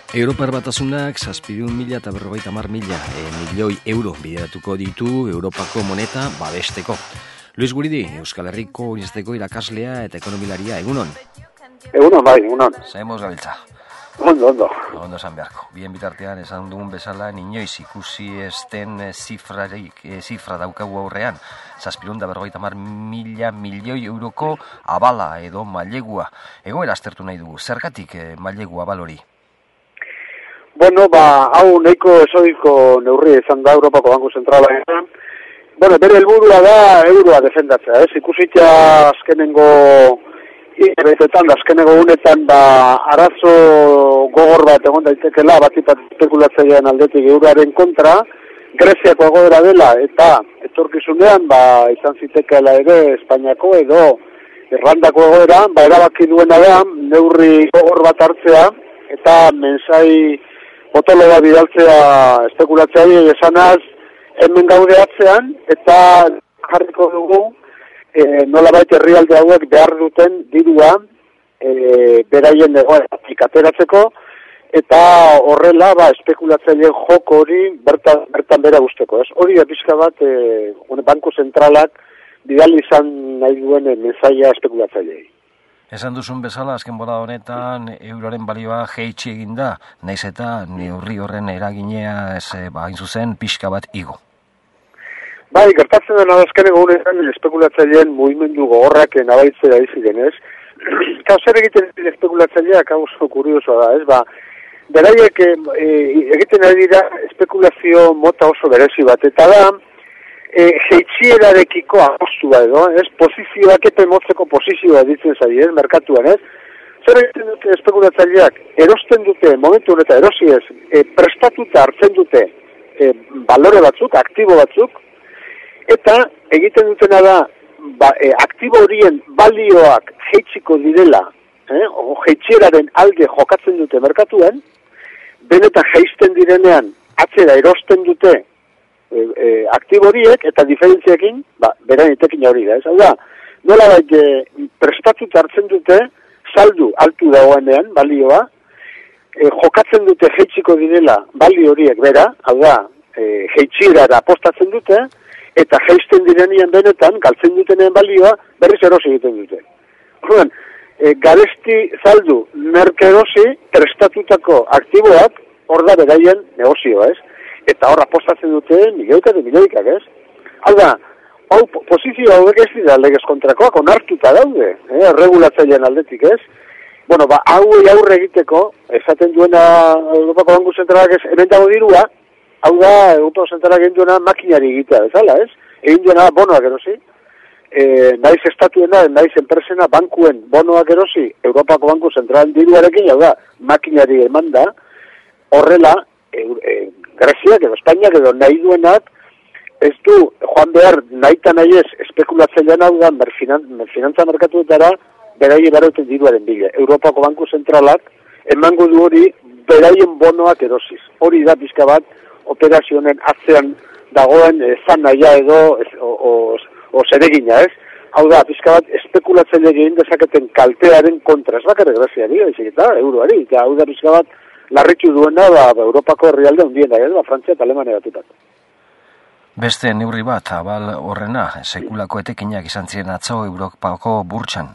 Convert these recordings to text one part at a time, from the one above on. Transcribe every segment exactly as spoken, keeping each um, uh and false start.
Europar Batasunak zazpiehun mila eta berrogeita hamar mila e, milioi euro bideratuko ditu Europako moneta babesteko. Luis Guridi, Euskal Herriko Unibertsitateko irakaslea eta ekonomilaria, egunon? Egunon, bai, egunon. Zaimoz gabiltza. Ondo, ondo. Ondo esan beharko. Bien bitartean esan dugun bezala, inoiz ikusi esten zifrarik, e, zifra daukagu aurrean. Zazpiehun eta berrogeita hamar mila milioi euroko abala edo mailegua. Egoera aztertu nahi dugu. Zergatik e, mailegu abal hori? Bueno, ba, hau nahiko esodiko neurri izan da Europako Banku Zentrala. Bueno, bere helburua da euroa defendatzea, ez? Ikusitza azkenengo hilabetetan, azkenengo unetan ba arazo gogor bat egon daitekela, batipat espekulatzailean aldetik euroaren kontra, Greziako egoera dela eta etorkizunean ba izan zitekeela ere Espainiako edo Irlandako egoera, ba erabaki duena da neurri gogor bat hartzea eta mensai potoloa bidaltzea espekulatzaileei esanaz hemen gaude atzean eta jarriko dugu e, nolabait herrialde hauek behar duten dirua e, beraien egoeratik ateratzeko eta horrela ba espekulatzaileen joko hori bertan bertan bera usteko, ez? Hori da pixka bat e, Banku Zentralak bidali izan nahi duen mensaia espekulatzaileei. Esan duzun bezala, azken bola honetan, euroaren balioa jeitsi egin da, naiz eta neurri horren eraginea ez ba, hain zuzen pixka bat igo. Bai, gertatzen dena azkeneko honetan espekulatzaileen mugimendu gogorrak nabaitzea iziren, ez? Eta zer egiten espekulatzaileak, hau oso kuriosoa da, ez? Ba, beraiek e, egiten ari dira espekulazio mota oso berezi bat, eta da, E, jeitxierarekiko agostua edo, ez, posizioak epe motzeko posizioa ditzen zari, ez, merkatuan, ez. Zer egiten dute espekulatzaileak, erosten dute, momentu honetan erosi ez, e, prestatuta hartzen dute e, balore batzuk, aktibo batzuk, eta egiten dutena da, ba, e, aktibo horien balioak jeitsiko direla, eh, o jeitxieraren alde jokatzen dute merkatuan, benetan jaisten direnean, atzera erosten dute, E, e, aktibo horiek eta diferentziekin, ba, berain itekin hori da, ez? Hau da, nola bait e, prestatut hartzen dute, saldu altu dagoenean, balioa, e, jokatzen dute jeitsiko direla balio horiek bera, hau da, e, jeitsirara apostatzen dute, eta jeisten direnean benetan, galtzen dutenen balioa, berriz erosi egiten dute. Horren, e, garesti saldu, merke erosi, prestatutako aktiboak, hor da beraien negozioa, ez? Eta hor apostatzen dute milioika eta milioikak, ez? Hau da, hau posizio hauek ez dira legez kontrakoak, onartuta daude, eh? Regulatzailean aldetik, ez? Bueno, ba, hau aurre egiteko, esaten duena Europako Banku Zentralak ez, hemen dago dirua, hau da, Europako Zentralak egin duena makinari egitea, bezala, ez? Egin duena bonoak erosi, e, naiz estatuena, naiz enpresena, bankuen bonoak erosi, Europako Banku Zentralak diruarekin, hau da, makinari eman da, horrela, e, e, Greziak edo Espainiak edo nahi duenak ez du joan behar nahita nahi ez espekulatzailean hau da merfinantza merkatuetara beraien barauten diruaren bila. Europako Banku Zentralak emango du hori beraien bonoak erosiz. Hori da pixka bat operazioen atzean dagoen zan naia edo ez, o, o, o zeregina, ez? Hau da, pixka bat espekulatzaile egin dezaketen kaltearen kontra. Ez bakarrik Greziari, eta euroari, eta hau da pixka bat larritu duena ba, ba, Europako herrialde hundien da, ba, Frantzia eta Alemania batutat. Beste neurri bat, abal horrena, sekulako etekinak izan ziren atzo Europako burtsan.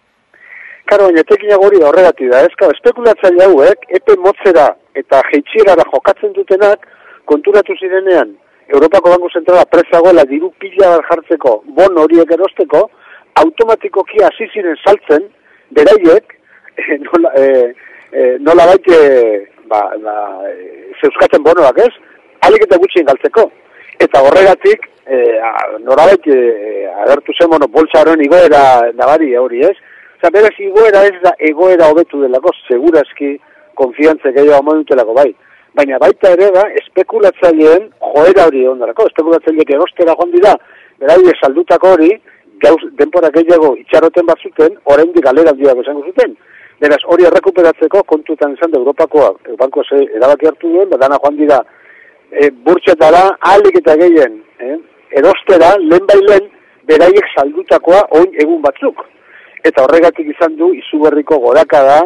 Karo, baina etekinak hori da horregatik da, ez? Espekulatzaile hauek, epe motzera eta jeitxierara jokatzen dutenak, konturatu zirenean, Europako Banku Zentrala prezagoela diru pila bat jartzeko, bon horiek erosteko, automatikoki hasi ziren saltzen, beraiek, e, nola, e, E, nola baite ba, ba, e, zeuskatzen bonoak, ez? Alik eta gutxien galtzeko. Eta horregatik, e, nola baite e, agertu zen, bueno, boltsaren igoera nabari hori, ez? Oza, berez igoera ez da egoera hobetu delako, segurazki konfiantze gehiago amadutelako, bai. Baina baita ere da, espekulatzaileen joera hori ondarako, espekulatzaileek erostera joan dira, beraile saldutako hori, gauz, denpora gehiago itxaroten bat zuten, oraindik galera handiak esango zuten. Beraz, hori errekuperatzeko kontutan izan da Europakoa, Bankoa ze erabaki hartu duen, badana joan dira e, burtsetara ahalik eta gehien, eh? erostera, lehen bailen, beraiek saldutakoa oin egun batzuk. Eta horregatik izan du izugarriko gorakada,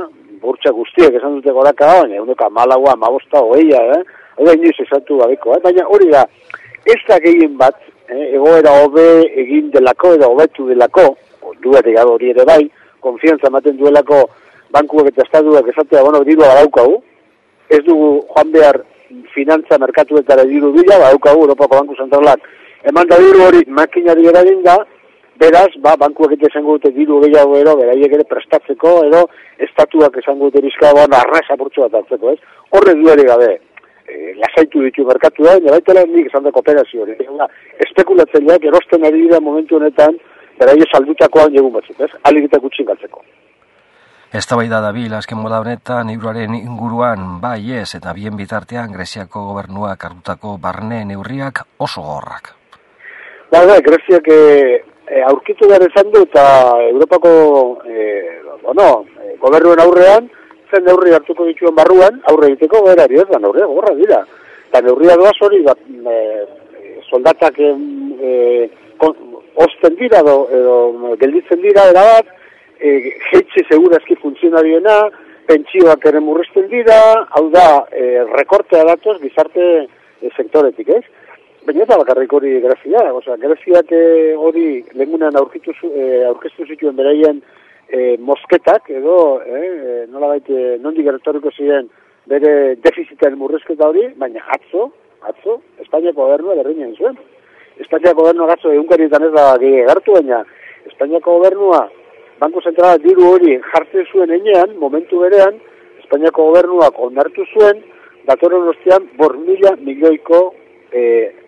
burtsa guztiek esan dute goraka, baina eguneko amalaua, amabosta, oeia, eh? Hau da inoiz esatu gabeko, eh? Baina hori da, ez da gehien bat, eh? Egoera hobe egin delako edo hobetu delako, duetik hori ere bai, konfiantza ematen duelako bankuak eta estatuak esatea, bueno, dirua badaukagu, ez dugu joan behar finantza merkatuetara diru bila, badaukagu Europako Banku Zentralak, eman da diru hori makinari eragin da, beraz, ba, bankuak eta esango dute diru gehiago ero, beraiek ere prestatzeko, edo estatuak esango dute bizkagoan arrasa burtsu bat hartzeko, ez? Horre duere gabe, e, lasaitu ditu merkatua, baina baita nik esan da kooperazio hori. Espekulatzaileak erosten ari dira momentu honetan, beraiek saldutakoan jegun batzuk, ez? Aligitak utxin galtzeko. Eztabaida dabil azken moda honetan euroaren inguruan bai ez eta bien bitartean Greziako gobernuak hartutako barne neurriak oso gorrak. Ba, da, Greziak e, e, aurkitu behar esan du eta Europako e, bueno, e, gobernuen aurrean zen neurri hartuko dituen barruan aurre egiteko goberari ez da neurria gorra dira. Eta neurria doaz hori bat, e, soldatak e, e, osten dira edo, edo gelditzen dira erabat, E, jeitxe segurazki funtzionariena, pentsioak ere murrizten dira, hau da, e, rekortea datoz gizarte e, sektoretik, ez? Baina eta bakarrik hori Grezia, oza, Greziak e, hori lehengunan aurkitu, e, aurkeztu zituen beraien e, mosketak, edo, e, nola baite, nondik eretoriko ziren bere defizitaren murrizketa hori, baina atzo, atzo, Espainiako gobernua berrinen zuen. Espainiako gobernua atzo egunkarietan ez da gehi egartu, baina Espainiako gobernua Banku Zentrala diru hori jartzen zuen enean, momentu berean, Espainiako gobernuak onartu zuen, datorren ostean, bor mila milioiko e,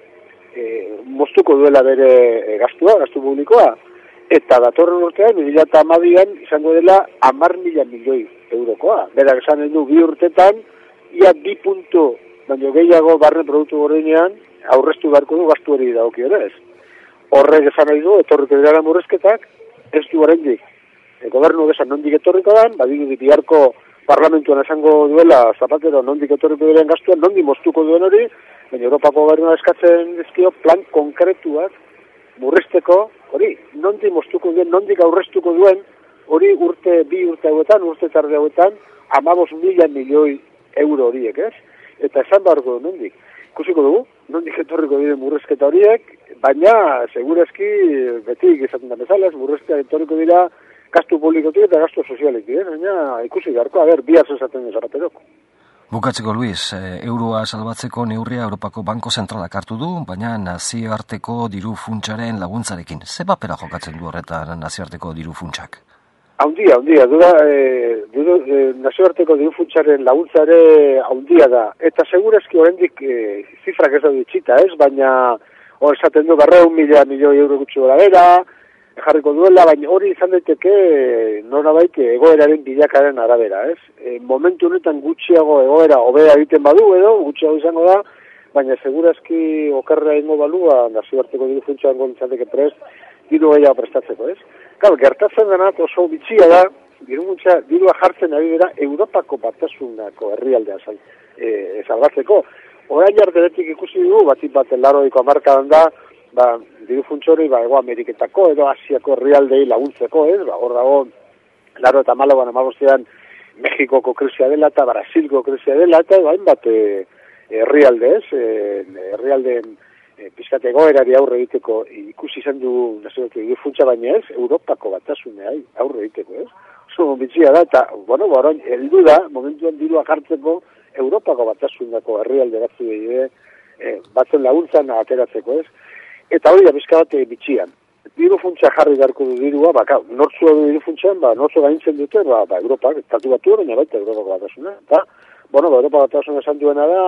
e, moztuko duela bere e, gastua, gastu publikoa, eta datorren urtean, mila eta hamabian, izango dela, hamar mila milioi eurokoa. Berak esan du bi urtetan, ia bi puntu, baino gehiago barne produktu gorenean, aurreztu beharko du gastu hori dagokio ere ez. Horrek esan nahi du, etorriko dira murrezketak, ez du oraindik. E, gobernu besan nondik etorriko dan, badiru biharko parlamentuan esango duela Zapatero nondik etorriko diren gastuan, nondik moztuko duen hori, baina Europako gobernua eskatzen dizkio plan konkretuak murrezteko, hori, nondik moztuko duen, nondik aurreztuko duen, hori urte, bi urte hauetan, urte tarde hauetan, amabos mila milioi euro horiek, ez? Eta esan beharko du nondik. Ikusiko dugu, nondik etorriko diren murrezketa horiek, baina, segurazki, betik izaten da bezala, murrezketa etorriko dira, gastu publikotik eta gastu sozialetik, eh? Baina ikusi garko, a ber, bi esaten du Zapaterok. Bukatzeko, Luis, euroa salbatzeko neurria Europako Banko Zentralak hartu du, baina nazioarteko diru funtsaren laguntzarekin. Ze papera jokatzen du horretan nazioarteko diru funtsak? Haundia, haundia, duda, e, duda e, nazioarteko diru funtsaren laguntzare haundia da. Eta segurazki oraindik e, zifrak ez da ditxita, ez? Baina hor esaten du berreun mila milioi euro gutxi gora bera, jarriko duela, baina hori izan daiteke norabait egoeraren bilakaren arabera, ez? E, momentu honetan gutxiago egoera hobea egiten badu edo, gutxiago izango da, baina segurazki okerra ingo balua nazioarteko diru funtsan gontzateke prest, diru gehiago prestatzeko, ez? Claro, gertatzen denat oso bitxia da, diru funtsa, dirua jartzen ari dira Europako batasunako herrialdea sal, e, salbatzeko. Orain arteretik ikusi dugu, batik bat laroiko hamarkadan da, ba, diru funtsori, ba, Ego Ameriketako edo Asiako herrialdei laguntzeko, ez? Ba, hor dago, laro eta malagoan amabostean Mexikoko krisia dela eta Brasilko krisia dela eta hainbat e, herrialde, ez? E, herrialdeen e, pizkate egoerari aurre egiteko ikusi izan du nazioarteko diru funtsa, baina ez, Europako batasuneai aurre egiteko, ez? Oso bitzia da, eta, bueno, orain heldu da, momentuan dirua jartzeko Europako batasunako herrialde batzu egide, e, batzen laguntzan ateratzeko, ez? Eta hori da bizka bat bitxian. Diru funtsa jarri beharko du dirua, baka, nortzua du diru funtsan, ba, nortzua gaintzen dute, ba, ba Europak, estatu batu baina baita Europako batasuna. Eta, bueno, ba, Europa batasuna esan duena da,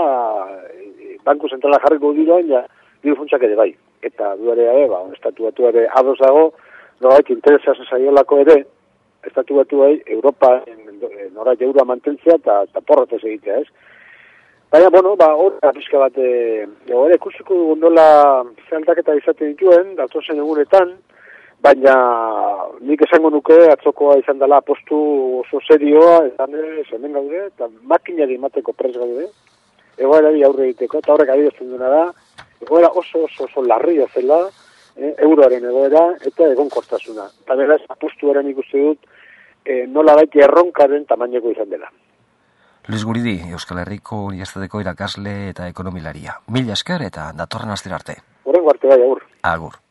Banku Zentrala jarriko dirua, baina diru funtsak ere bai. Eta duare ere, ba, estatu batu ere ados dago, noraik interesaz zaiolako ere, estatu batu bai, Europa, nora jaura mantentzea eta, eta porrotez egitea, ez? Baina, bueno, ba, hori pixka bat, e, ere, ikusiko dugu nola zaldaketa izaten dituen, datozen egunetan, baina nik esango nuke atzokoa izan dela postu oso serioa, ezan ez, hemen gaude, eta makinari emateko pres gaude, egoerari aurre egiteko, eta horrek adierazten duena da, egoera oso oso oso larria zela, eh, euroaren egoera, eta egonkortasuna. Eta beraz, apustu eren ikusi dut, e, nola baita erronkaren tamaineko izan dela. Luis Guridi, Euskal Herriko Unibertsitateko irakasle eta ekonomilaria. Mila esker eta datorren astera arte. Horrengo arte bai, agur. Agur.